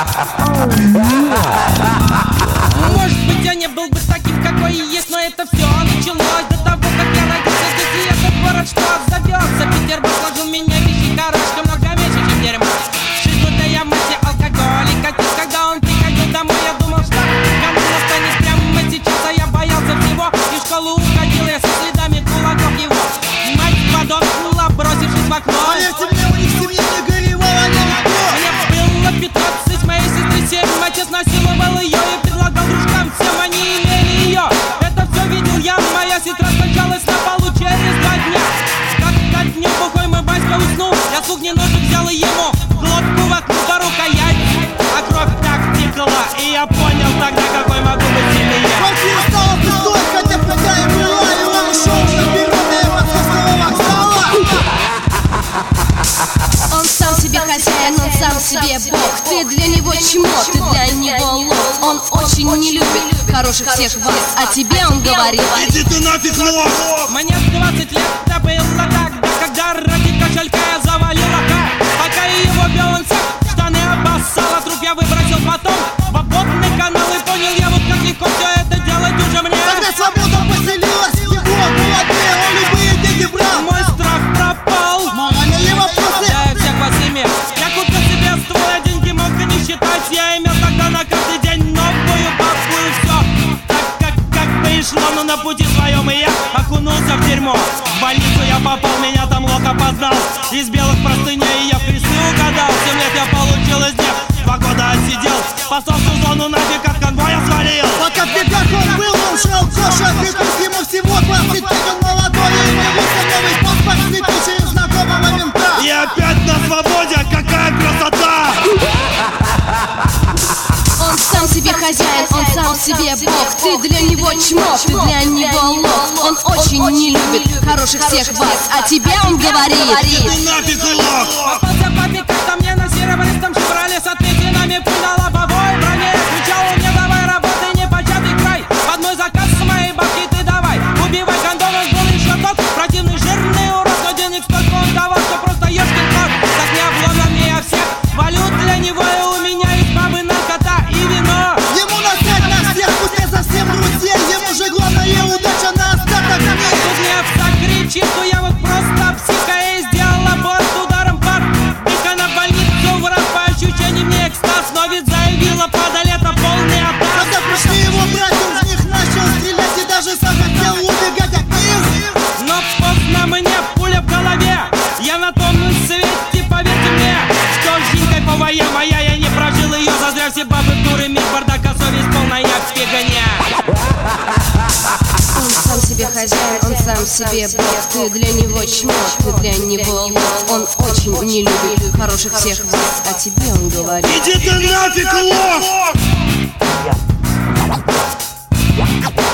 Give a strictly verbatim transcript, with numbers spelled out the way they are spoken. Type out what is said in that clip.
Может быть, я не был бы таким, какой и есть, но это все началось до того, как я родился здесь. И этот город, что отзовется Петербург, сложил меня вещи, коробочка, много меньше, чем дерьмо. Шизлутая мать и алкоголик, отец, когда он приходил домой, я думал, что кому настанет прямо сейчас, а я боялся всего. И в школу уходил я со следами кулаков его. Мать подохнула, бросившись в окно. Поверьте мне, у них в семье не горевало никто. Мне было пятнадцать, моей сестры семь. Отец насиловал ее и предлагал дружкам всем, они имели ее. Это все видел я, моя сестра скончалась на полу через два дня. Как-то днем бухой мой батька уснул, я с огненный ножик взял и ему глотку воткнул по рукоять, а кровь так текла, и я понял тогда, какой могу быть сильный я. Квартира стала пустой, хотя когда и была, и он ушел на берега московского вокзала. Он сам себе хозяин, он сам себе бог. Ты для него чмо, ты для него лох. Он очень не любит хороших всех вас, а тебе он говорит: иди ты нафиг, лох! Мне двадцать лет, это было тогда, когда ради кошелька я завалил лоха. Пока его бил он сам, штаны обоссал, а труп я выбросил потом в ободный канал. И понял я, вот как легко все это делать уже мне. Когда свобода поселилась в его голове, он любые деньги брал. Мой страх пропал. Моральные вопросы. Да, я всех вас имел. Я купил себе ствол, я деньги мог и не считать. Я имел тогда на каждый день новую бабку и все. Так как, как пришло, но на пути своем и я окунулся в дерьмо. В больницу я попал, меня там лох опознал. Из белых простыней я в кресты угадал. Семь лет я получил из них, два года отсидел. Посольскую зону нафиг от конвоя свалил. Пока в бегах он был, он шел коша. Пришлось ему всего двадцать пять, он молодой. И появился новый паспорт, слепил через знакомого мента. И опять на свободе, какая красота! он сам себе хозяин, он сам себе бог. Ты для него чмо, ты для него лох. Он очень не любит хороших всех вас, а тебе он говорит: иди ты нафиг, лох! Попался папе, когда мне на серебристом шевроле с отметинами пуль на лобовой броне. Кричал он мне: давай работай, не початый край. Под мой заказ с моей бабки ты давай. Убивай гондонов, был еще тот противный жирный урод. Но денег столько он давал, что просто ешкин кот. Так не обломно мне я всех валют для него, и у меня есть бабы, наркота и вино. Ему насрать на всех, пусть не совсем друзей. Ему же главное удача на остаток дней. Тут мне овца кричит, что я вот просто психа, и сделал аборт ударом под дико на больницу. Враг по ощущениям мне экстаз, но ведь заявила подо лето полный отказ. Когда пришли его брать, он в них начал стрелять и даже сам хотел убегать от них. Но поздно мне, пуля в голове. Я на том свете, поверьте мне, что жизнь кайфовая моя, я не прожил ее. Зазря все бабы дуры, мир бардака, совесть полная фигня. Он сам себе хозяин, он сам себе бог. Ты для него чмо, ты для него лох. Он очень не любит хороших всех вас, а тебе он говорит: иди ты нафиг, лох!